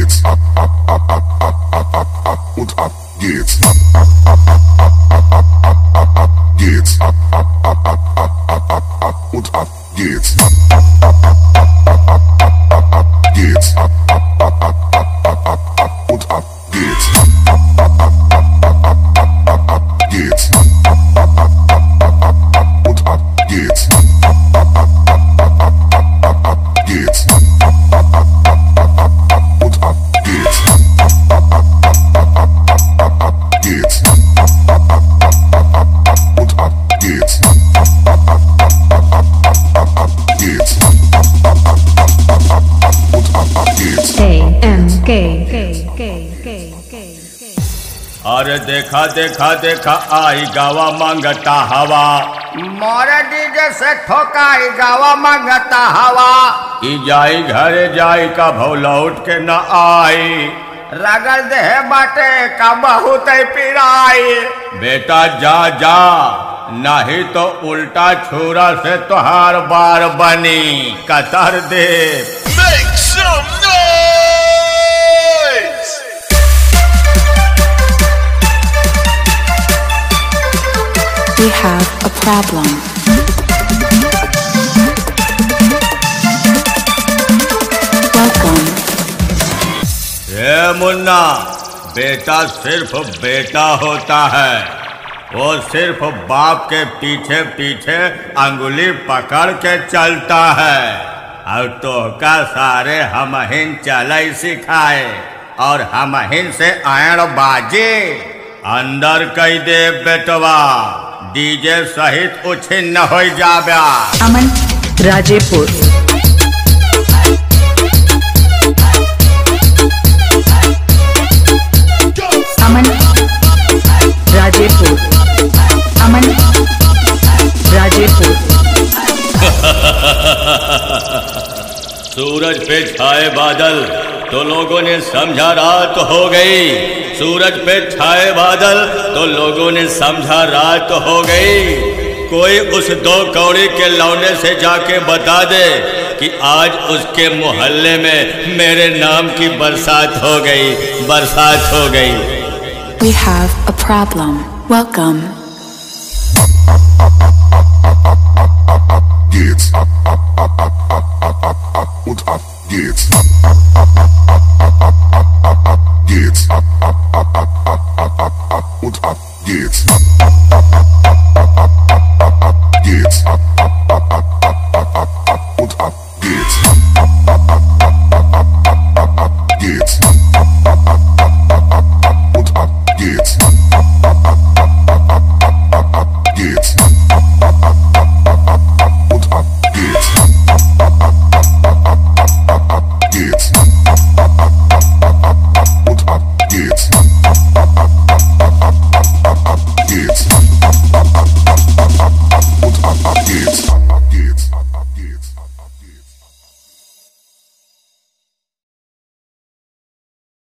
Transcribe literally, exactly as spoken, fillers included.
geht's. Ab, ab, ab, ab, ab, ab, ab, ab und ab geht's. Ab, ab, ab, ab, ab, ab, ab, ab, ab, ab geht's. Ab, ab, ab, ab, ab, ab, ab, ab und ab geht's. Ab, ab, ab, ab, ab, ab, ab, ab, ab geht's. Ab, ab, ab, ab, ab, ab, ab, ab und ab geht's. Ab, ab, ab, ab, ab, ab, ab, ab, ab geht's. Ab, ab, ab, ab, ab, ab, ab und ab geht's. Ab, ab, ab, ab, ab, ab, ab, ab geht's. Ab, ab, ab, ab, ab, ab, ab und ab geht's. Ab, ab, ab, ab, ab, ab, ab, ab geht's. Ab, ab, ab, ab, ab, ab, ab und ab geht's. Ab, ab, ab, ab, ab, ab, ab, ab geht's. Ab, ab, ab, ab, ab, ab, ab und ab geht's. A M K अरे देखा देखा देखा आई गावा मांगता हवा मोरे DJ से ठोकाई गावा मांगता हवा ई जाई घरे जाई का भौला उठ के न आई रगड़ दे बाटे का बहुत पिराई बेटा जा जा नहीं तो उल्टा छुरा से तोहार बार बनी कतर दे। Make some noise! We have a problem. Welcome. ये मुन्ना बेटा सिर्फ बेटा होता है, वो सिर्फ बाप के पीछे पीछे अंगुली पकड़ के चलता है और तो का सारे हमहिन चलाई सिखाए और हमहिन से आयण बाजे अंदर कई दे बेटवा डीजे सहित उछिन्न हो जाबा। अमन राजेपुर अमन राजेपुर अमन राजेपुर सूरज पे छाए बादल तो लोगों ने समझा रात हो गई। सूरज पे छाए बादल तो लोगों ने समझा रात हो गई। कोई उस दो कौड़ी के लौने से जाके बता दे कि आज उसके मोहल्ले में मेरे नाम की बरसात हो गई, बरसात हो गई। We have a problem. Welcome. Geht's. Ab, ab, ab, ab, ab, ab, ab, ab und ab geht's. Ab, ab, ab, ab, ab, ab, ab, ab, ab geht's. Ab, ab, ab, ab, ab, ab, ab und ab geht's. Ab, ab, ab, ab